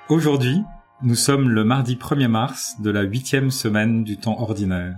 Aujourd'hui, nous sommes le mardi 1er mars de la 8e semaine du temps ordinaire.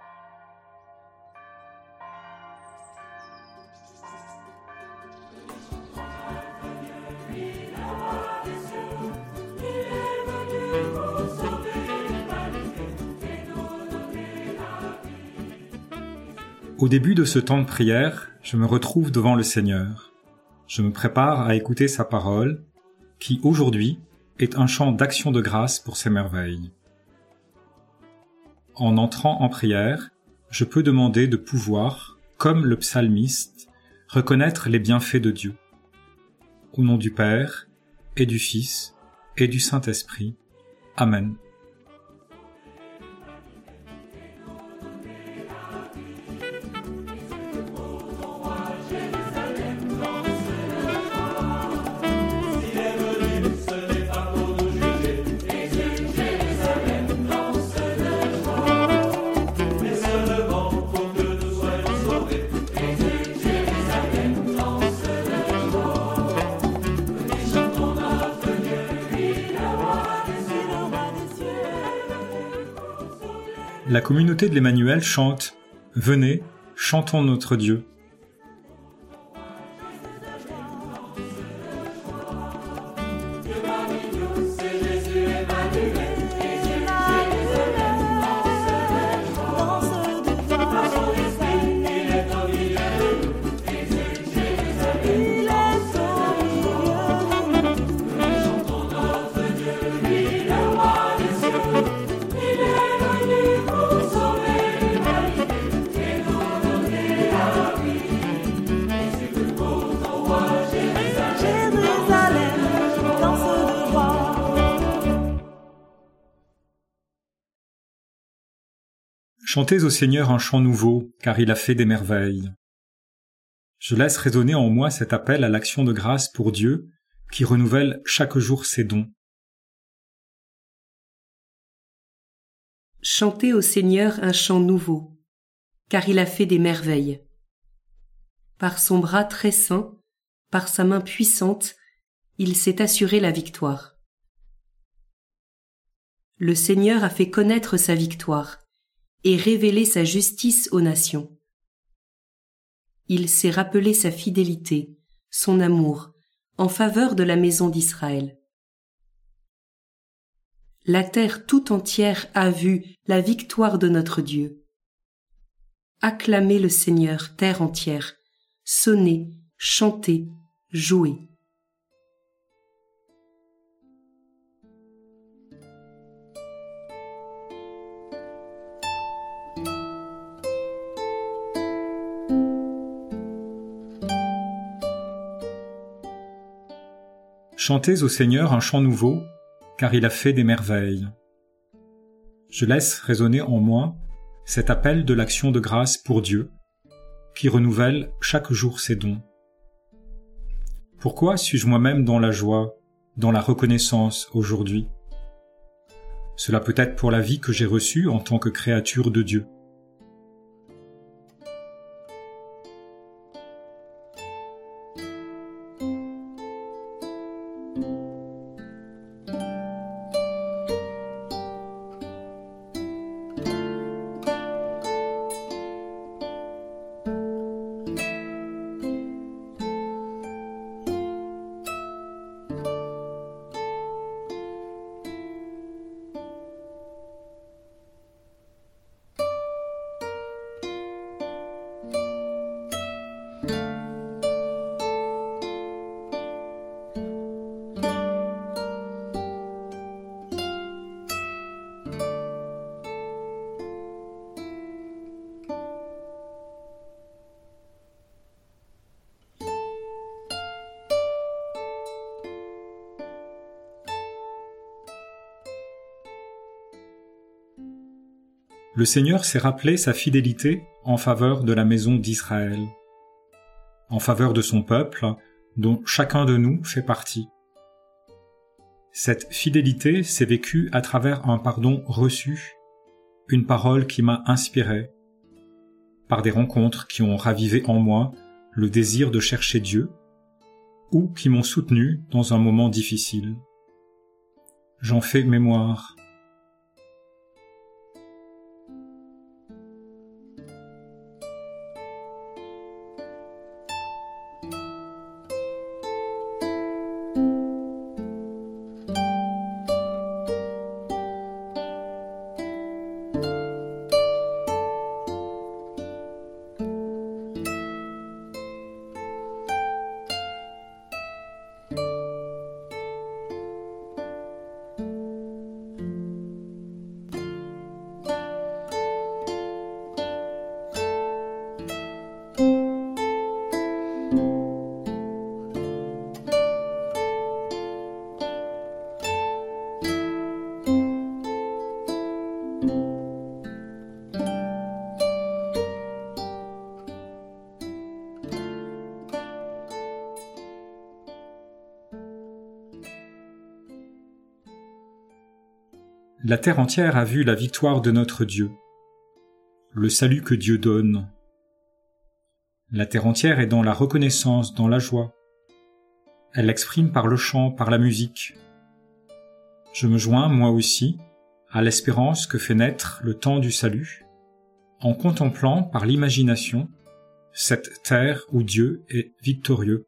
Au début de ce temps de prière, je me retrouve devant le Seigneur. Je me prépare à écouter sa parole, qui aujourd'hui est un chant d'action de grâce pour ses merveilles. En entrant en prière, je peux demander de pouvoir, comme le psalmiste, reconnaître les bienfaits de Dieu. Au nom du Père, et du Fils, et du Saint-Esprit. Amen. La communauté de l'Emmanuel chante « Venez, chantons notre Dieu ». Chantez au Seigneur un chant nouveau, car il a fait des merveilles. Je laisse résonner en moi cet appel à l'action de grâce pour Dieu, qui renouvelle chaque jour ses dons. Chantez au Seigneur un chant nouveau, car il a fait des merveilles. Par son bras très saint, par sa main puissante, il s'est assuré la victoire. Le Seigneur a fait connaître sa victoire et révéler sa justice aux nations. Il s'est rappelé sa fidélité, son amour, en faveur de la maison d'Israël. La terre tout entière a vu la victoire de notre Dieu. Acclamez le Seigneur, terre entière, sonnez, chantez, jouez. Chantez au Seigneur un chant nouveau, car il a fait des merveilles. Je laisse résonner en moi cet appel de l'action de grâce pour Dieu, qui renouvelle chaque jour ses dons. Pourquoi suis-je moi-même dans la joie, dans la reconnaissance aujourd'hui? Cela peut être pour la vie que j'ai reçue en tant que créature de Dieu. Le Seigneur s'est rappelé sa fidélité en faveur de la maison d'Israël, en faveur de son peuple, dont chacun de nous fait partie. Cette fidélité s'est vécue à travers un pardon reçu, une parole qui m'a inspiré, par des rencontres qui ont ravivé en moi le désir de chercher Dieu, ou qui m'ont soutenu dans un moment difficile. j'en fais mémoire. La terre entière a vu la victoire de notre Dieu, le salut que Dieu donne. La terre entière est dans la reconnaissance, dans la joie. Elle l'exprime par le chant, par la musique. Je me joins, moi aussi, à l'espérance que fait naître le temps du salut, en contemplant par l'imagination cette terre où Dieu est victorieux.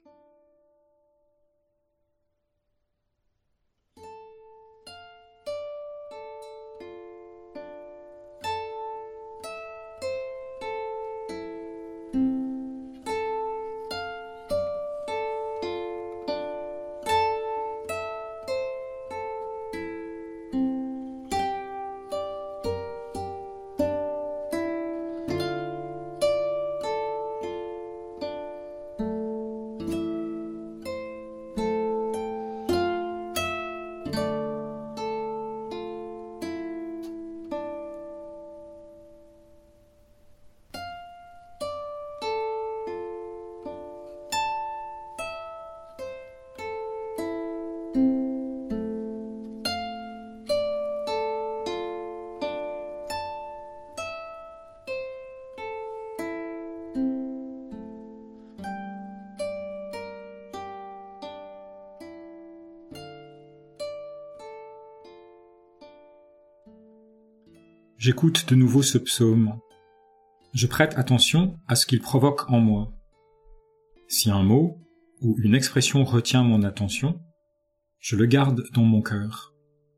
J'écoute de nouveau ce psaume. Je prête attention à ce qu'il provoque en moi. Si un mot ou une expression retient mon attention, je le garde dans mon cœur.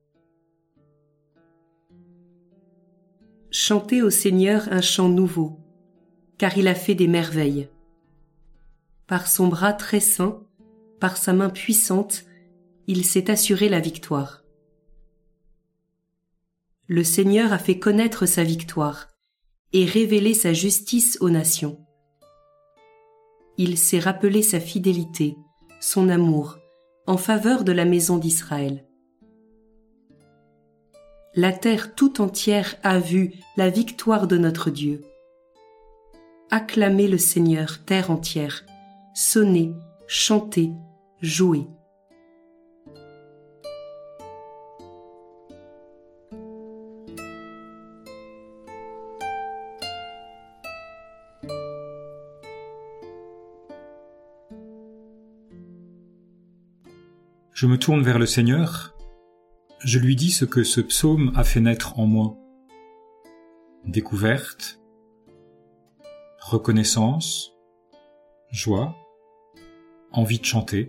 Chantez au Seigneur un chant nouveau, car il a fait des merveilles. Par son bras très saint, par sa main puissante, il s'est assuré la victoire. Le Seigneur a fait connaître sa victoire et révélé sa justice aux nations. Il s'est rappelé sa fidélité, son amour, en faveur de la maison d'Israël. La terre tout entière a vu la victoire de notre Dieu. Acclamez le Seigneur, terre entière, sonnez, chantez, jouez. Je me tourne vers le Seigneur, je lui dis ce que ce psaume a fait naître en moi. Découverte, reconnaissance, joie, envie de chanter.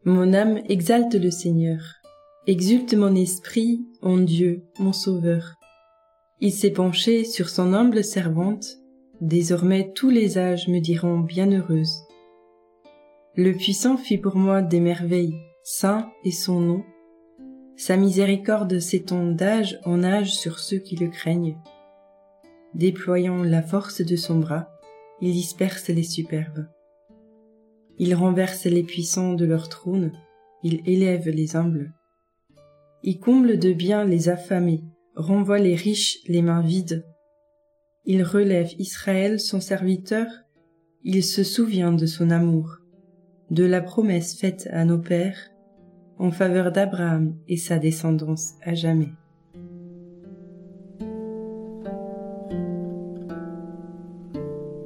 Mon âme exalte le Seigneur. Exulte mon esprit en Dieu, mon Sauveur. Il s'est penché sur son humble servante. Désormais tous les âges me diront bienheureuse. Le Puissant fit pour moi des merveilles, saint est son nom. Sa miséricorde s'étend d'âge en âge sur ceux qui le craignent. Déployant la force de son bras, il disperse les superbes. Il renverse les puissants de leur trône, il élève les humbles. Il comble de bien les affamés, renvoie les riches les mains vides. Il relève Israël son serviteur, il se souvient de son amour, de la promesse faite à nos pères, en faveur d'Abraham et sa descendance à jamais.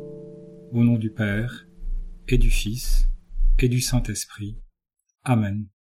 Au nom du Père, et du Fils, et du Saint-Esprit. Amen.